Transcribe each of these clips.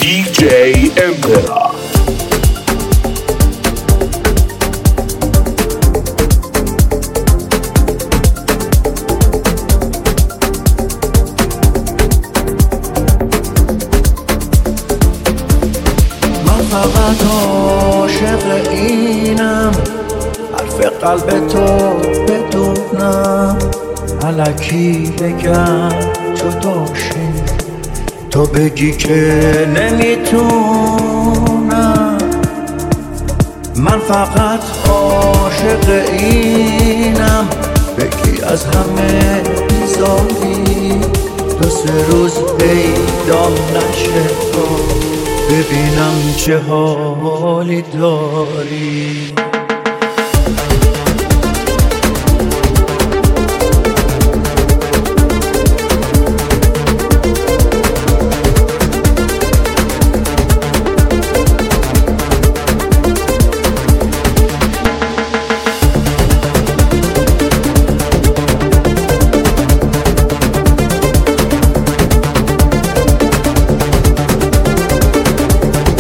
DJ Emperor. فقط عاشق اینم، حرف قلب تو بدونم، الکی بگم جداشی تو بگی که نمیتونم. من فقط عاشق اینم، بگی از همه بیزاری، دو سه روز پیدا نشه تو ببینم چه حالی داری.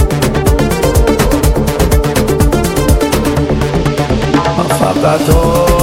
فقط